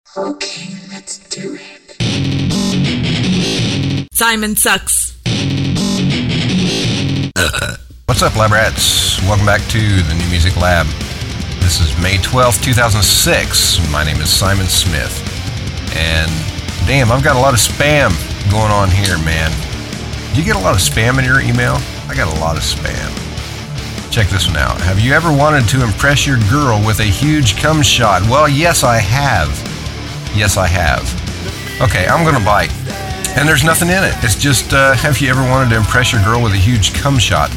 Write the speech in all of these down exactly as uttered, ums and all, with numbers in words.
Okay, let's do it. Simon sucks. Uh, what's up, Lab Rats? Welcome back to the New Music Lab. This is May twelfth, two thousand six. My name is Simon Smith. And damn, I've got a lot of spam going on here, man. Do you get a lot of spam in your email? I got a lot of spam. Check this one out. Have you ever wanted to impress your girl with a huge cum shot? Well, yes, I have. Yes, I have. Okay, I'm gonna bite. And there's nothing in it. It's just, uh, have you ever wanted to impress your girl with a huge cum shot?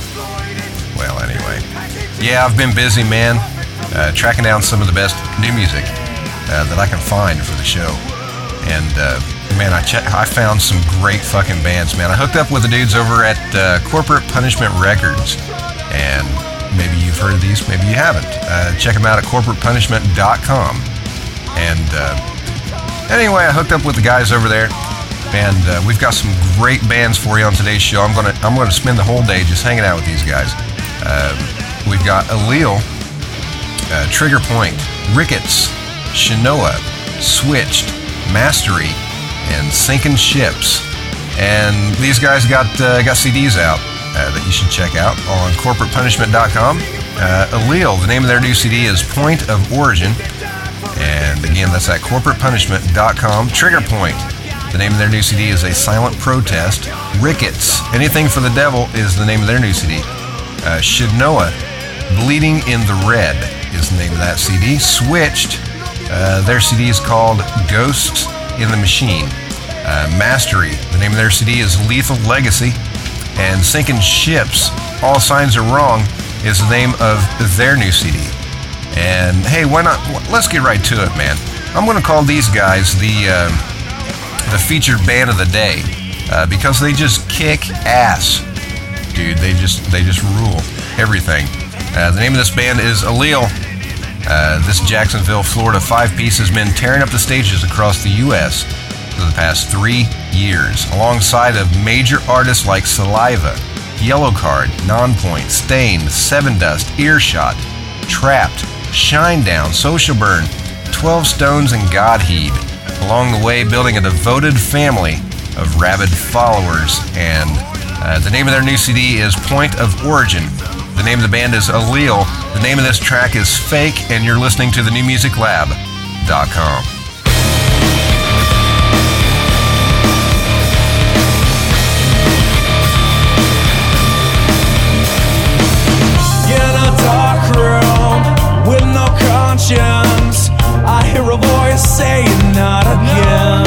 Well, anyway. Yeah, I've been busy, man, uh, tracking down some of the best new music uh, that I can find for the show. And, uh, man, I che- I found some great fucking bands, man. I hooked up with the dudes over at uh, Corporate Punishment Records. And maybe you've heard of these, maybe you haven't. Uh, check them out at corporate punishment dot com. And uh, anyway, I hooked up with the guys over there, and uh, we've got some great bands for you on today's show. I'm gonna I'm gonna spend the whole day just hanging out with these guys. Uh, we've got Allele, uh, Trigger Point, Ricketts, Shinoa, Switched, Mastery, and Sinking Ships. And these guys got uh, got C Ds out uh, that you should check out on corporate punishment dot com. Uh, Allele, the name of their new C D is Point of Origin. And again, that's at corporate punishment dot com. Trigger Point, the name of their new C D is A Silent Protest. Ricketts, Anything for the Devil is the name of their new C D. Uh, Shinoa, Bleeding in the Red is the name of that C D. Switched, uh, their C D is called Ghosts in the Machine. Uh, Mastery, the name of their C D is Lethal Legacy. And Sinking Ships, All Signs Are Wrong is the name of their new C D. And hey, why not? Let's get right to it, man. I'm going to call these guys the uh, the featured band of the day uh, because they just kick ass, dude. They just they just rule everything. Uh, the name of this band is Allele. Uh, this Jacksonville, Florida five-piece has been tearing up the stages across the U S for the past three years, alongside of major artists like Saliva, Yellowcard, Nonpoint, Stained, Sevendust, Earshot, Trapped, Shinedown, Social Burn, twelve Stones, and Godheed. Along the way, building a devoted family of rabid followers. And uh, the name of their new C D is Point of Origin. The name of the band is Allele. The name of this track is Fake, and you're listening to the new music lab dot com. With no conscience, I hear a voice saying not again.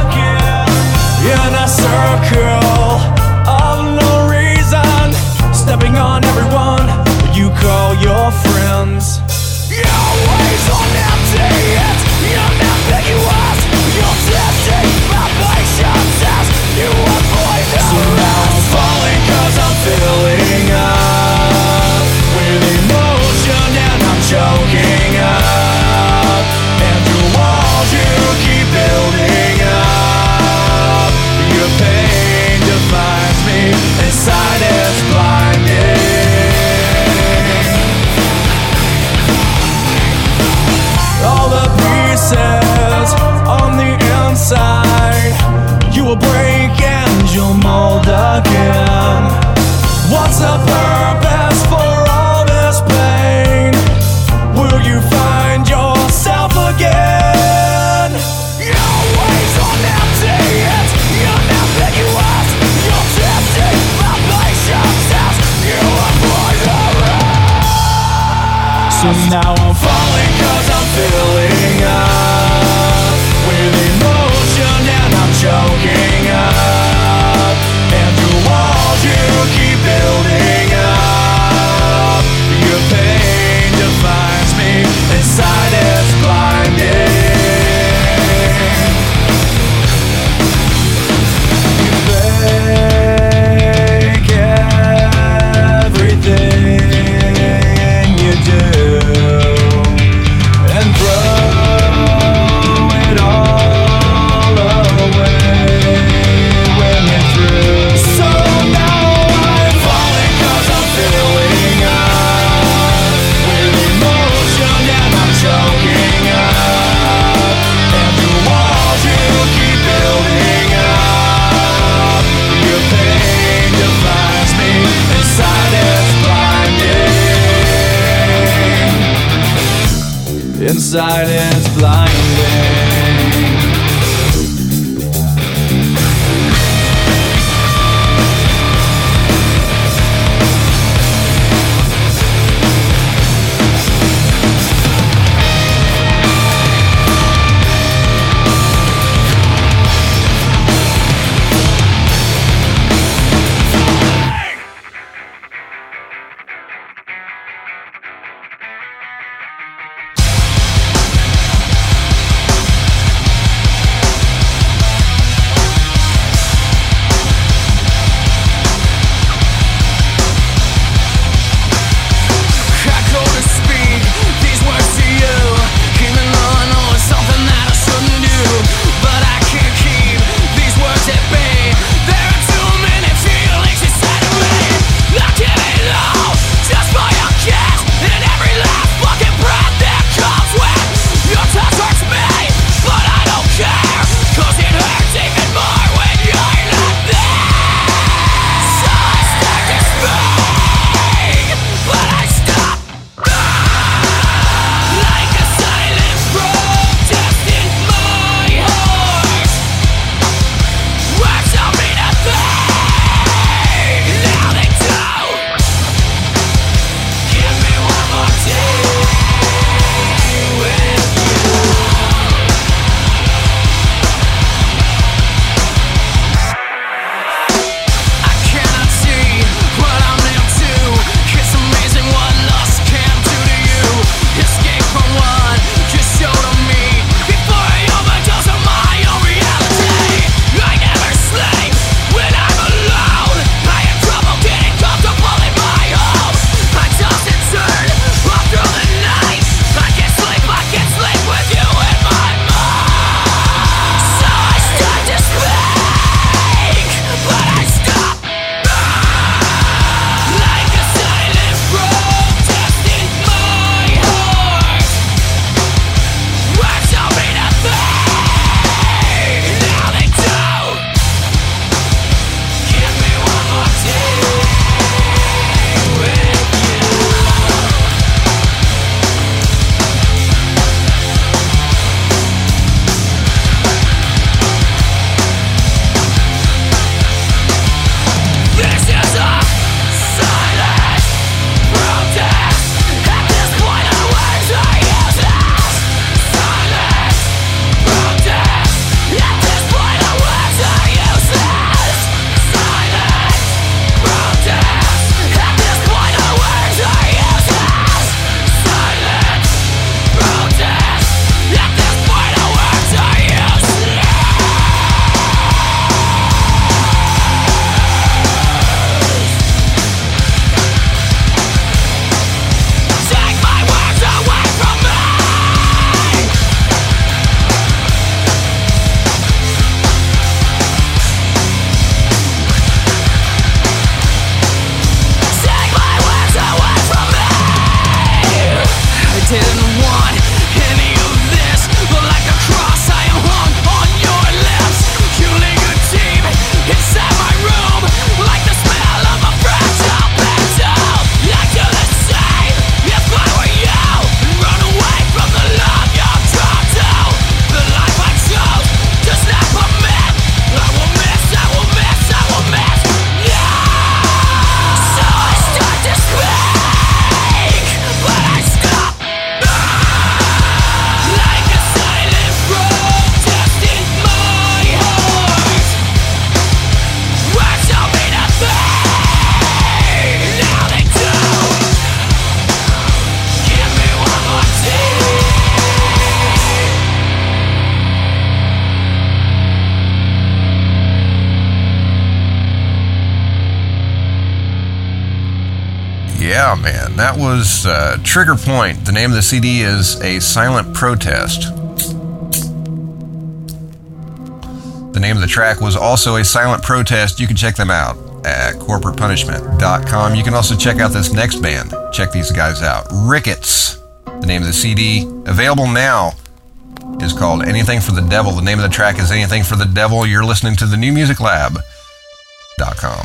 In a circle of no reason, stepping on everyone you call your friends. Your ways are empty, you're ambiguous. You're testing my patience as you avoid the So now I'm falling cause I'm filling up with emotion and I'm choking up, and your walls you keep building up. Your pain defines me, inside it's blinding. All the pieces on the inside, you will break and you'll mold again. What's the purpose for all this pain? Will you find yourself again? Your ways are empty, you're ambiguous. You're testing my patience as you avoid the rest. So now I'm falling cause I'm filling up with emotion and I'm choking up, and your walls you keep building up. Your pain defines me, inside it's blinding. You fake everything you do. sight is blinding. Yeah, man, that was uh, Trigger Point. The name of the C D is A Silent Protest. The name of the track was also A Silent Protest. You can check them out at corporate punishment dot com. You can also check out this next band. Check these guys out. Ricketts. The name of the C D, available now, is called Anything for the Devil. The name of the track is Anything for the Devil. You're listening to the new music lab dot com.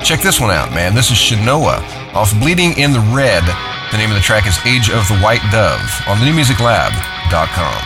Check this one out, man. This is Shinoa off Bleeding in the Red. The name of the track is Age of the White Dove on the new music lab dot com.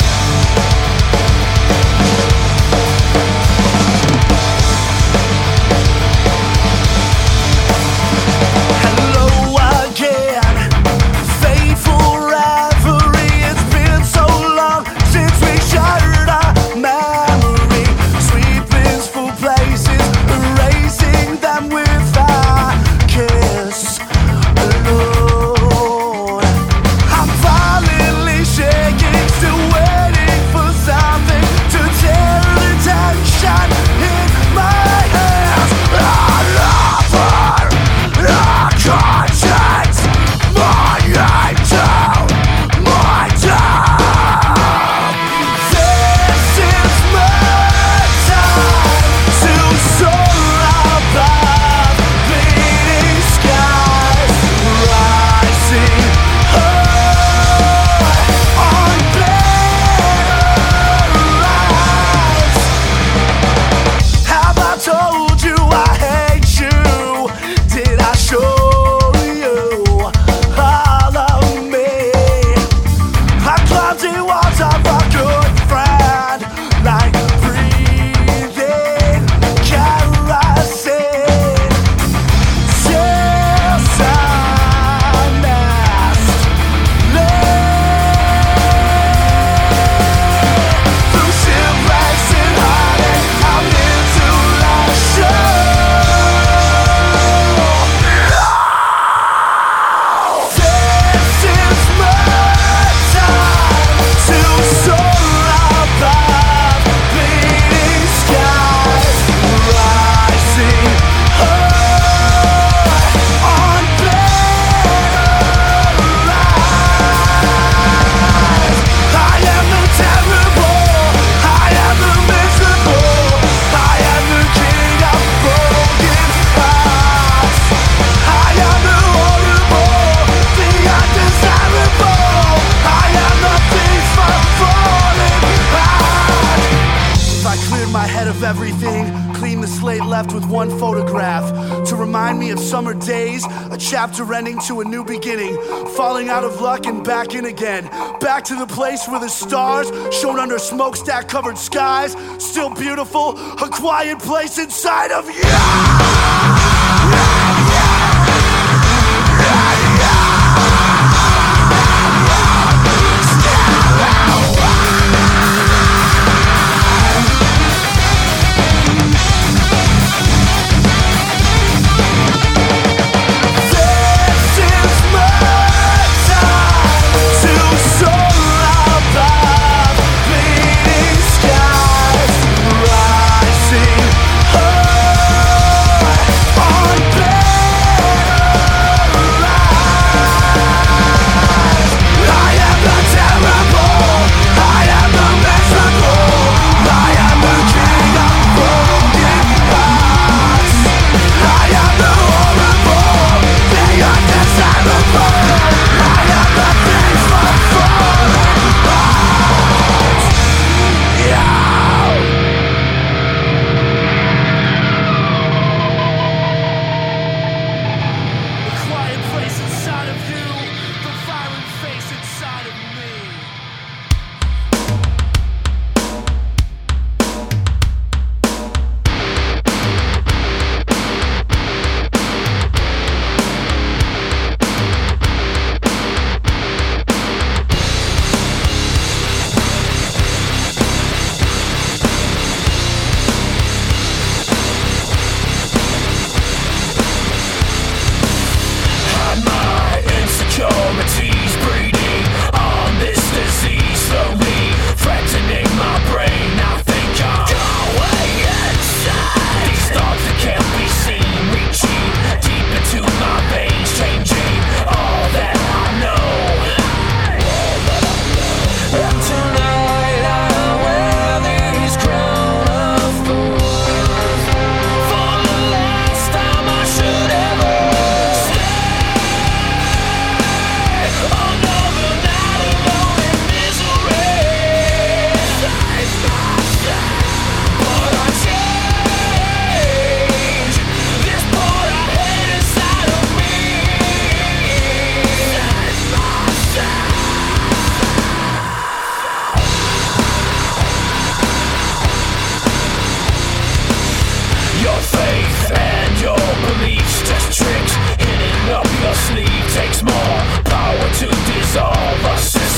Chapter ending to a new beginning, falling out of luck and back in again. Back to the place where the stars shone under smokestack covered skies. Still beautiful, a quiet place inside of you. Rising, oh,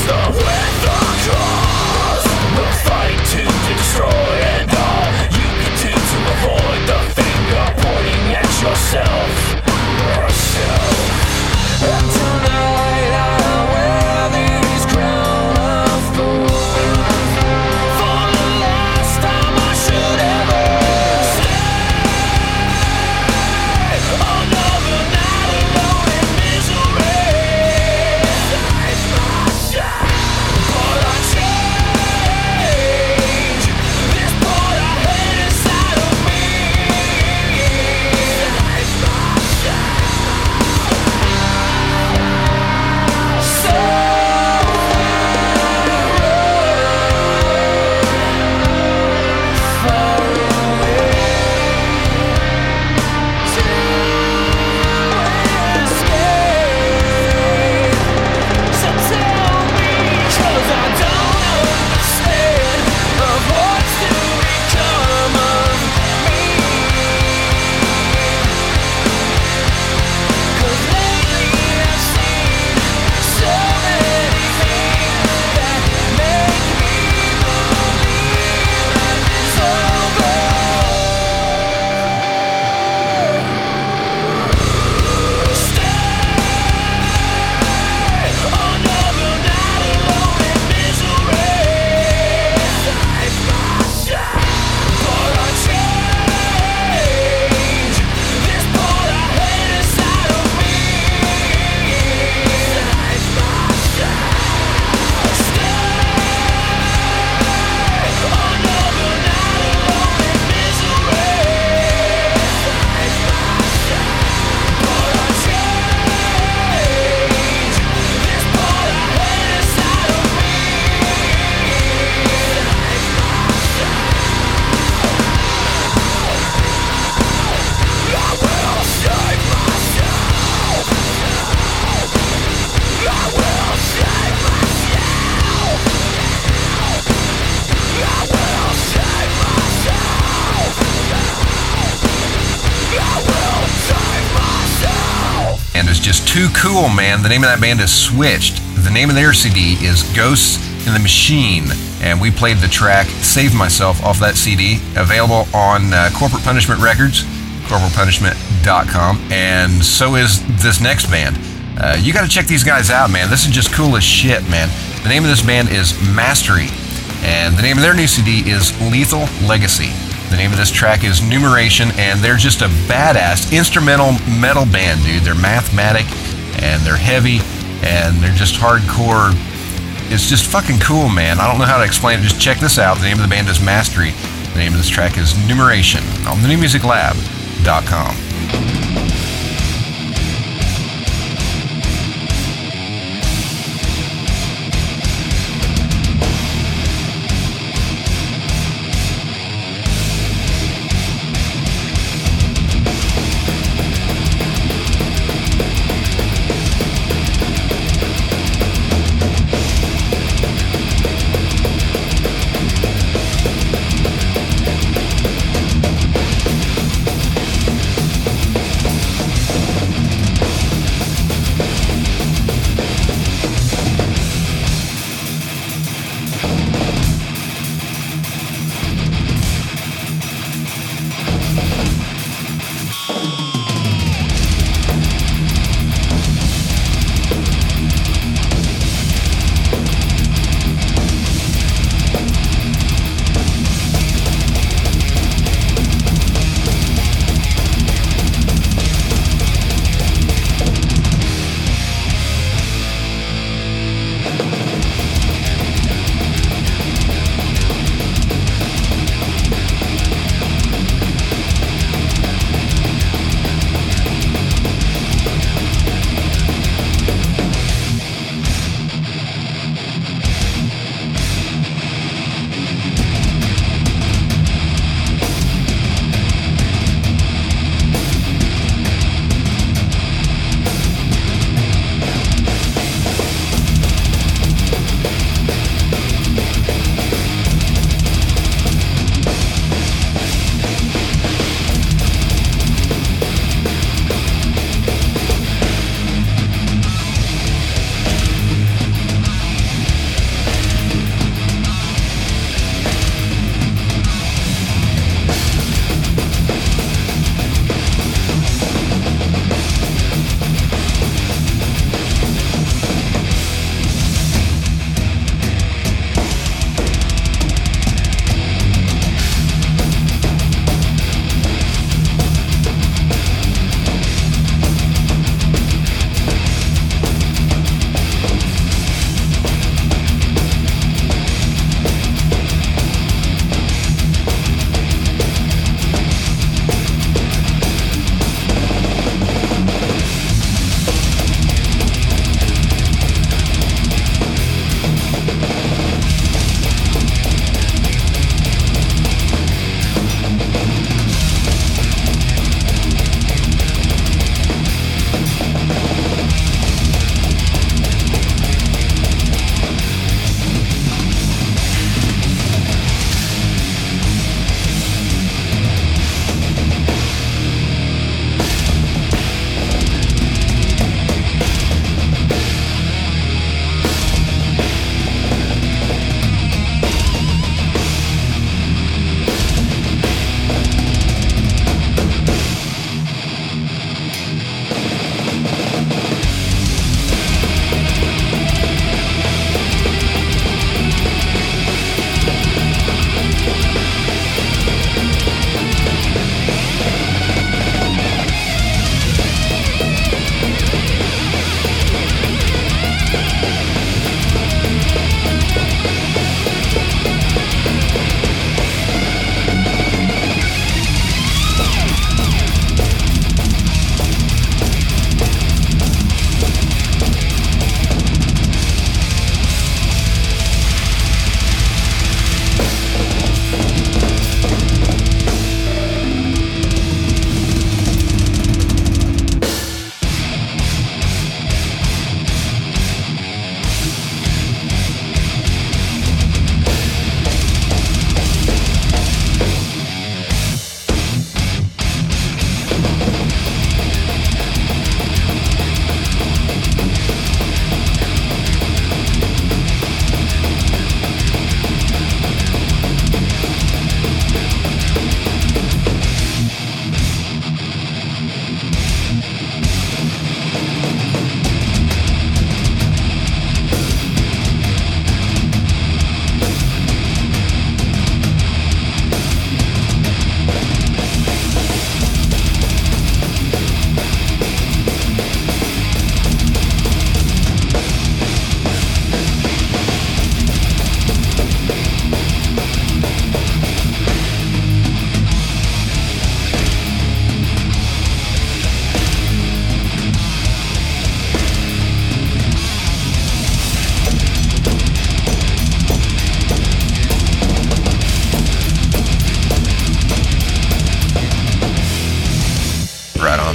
Just too cool, man. The name of that band is Switched. The name of their C D is Ghosts in the Machine, and we played the track Save Myself off that C D, available on uh, Corporate Punishment Records, corporate punishment dot com, and so is this next band. Uh, you gotta check these guys out, man. This is just cool as shit, man. The name of this band is Mastery, and the name of their new C D is Lethal Legacy. The name of this track is Numeration, and they're just a badass instrumental metal band, dude. They're mathematic, and they're heavy, and they're just hardcore. It's just fucking cool, man. I don't know how to explain it. Just check this out. The name of the band is Mastery. The name of this track is Numeration on the new music lab dot com.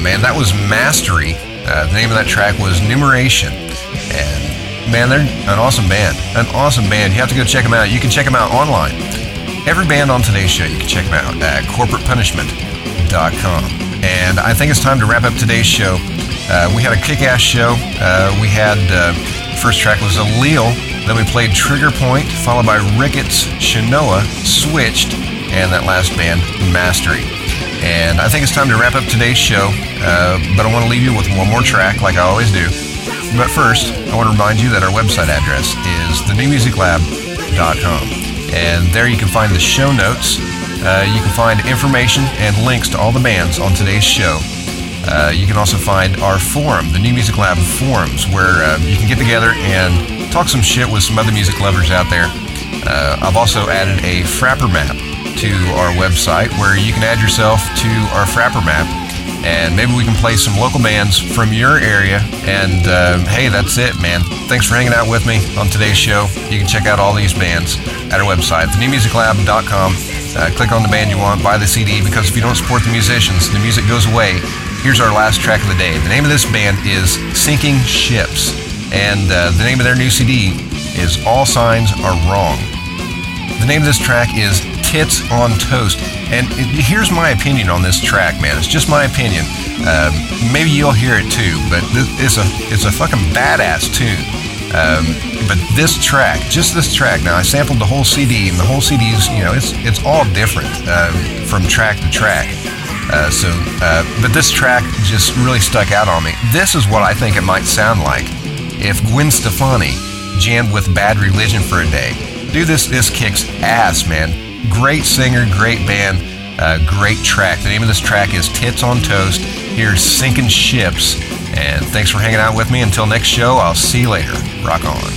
man, that was Mastery. Uh, the name of that track was Numeration. And man, they're an awesome band. An awesome band. You have to go check them out. You can check them out online. Every band on today's show, you can check them out at corporate punishment dot com. And I think it's time to wrap up today's show. Uh, we had a kick-ass show. Uh, we had, uh, first track was Allele. Then we played Trigger Point, followed by Ricketts, Shinoa, Switched, and that last band, Mastery. And I think it's time to wrap up today's show, uh, but I want to leave you with one more track like I always do. But first, I want to remind you that our website address is the new music lab dot com. And there you can find the show notes. Uh, you can find information and links to all the bands on today's show. Uh, you can also find our forum, the New Music Lab forums, where uh, you can get together and talk some shit with some other music lovers out there. Uh, I've also added a Frapper map to our website where you can add yourself to our Frapper map, and maybe we can play some local bands from your area. And uh, hey, that's it, man. Thanks for hanging out with me on today's show. You can check out all these bands at our website, the new music lab dot com. Uh, click on the band you want, buy the C D, because if you don't support the musicians, the music goes away. Here's our last track of the day. The name of this band is Sinking Ships, and uh, the name of their new C D is All Signs Are Wrong. The name of this track is Tits on Toast. And it, here's my opinion on this track, man. It's just my opinion. Um, maybe you'll hear it too, but this, it's a it's a fucking badass tune. Um, but this track, just this track, now I sampled the whole C D, and the whole C D's, you know, it's it's all different uh, from track to track. Uh, so, uh, but this track just really stuck out on me. This is what I think it might sound like if Gwen Stefani jammed with Bad Religion for a day. Dude, this this kicks ass, man. Great singer, great band, uh, great track. The name of this track is Tits on Toast. Here's Sinking Ships. And thanks for hanging out with me. Until next show, I'll see you later. Rock on.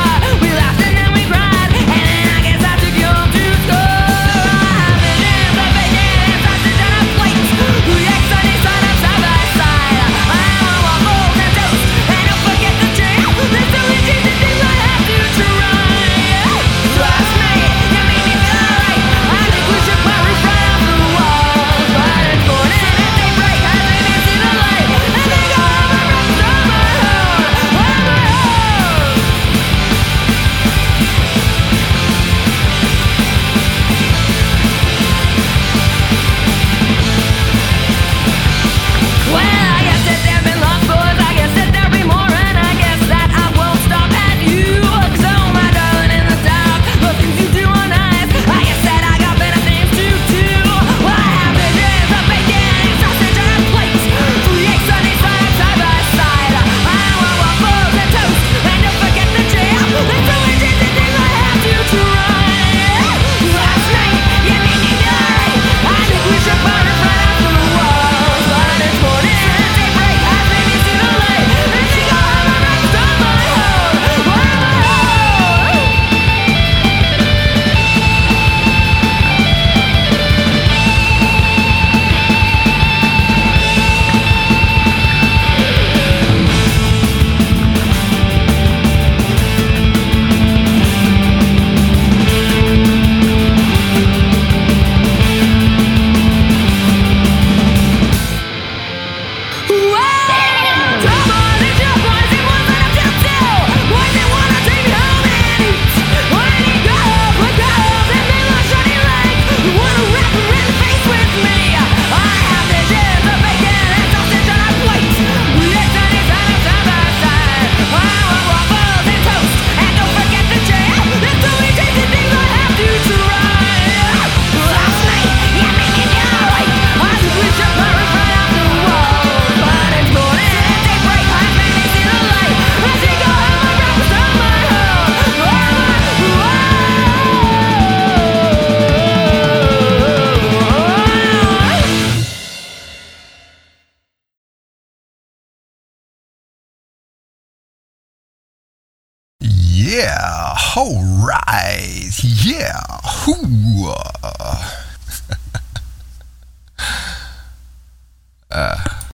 And then I guess I took you home to score. I vision, but Yeah, all right. Yeah. Hoo. uh,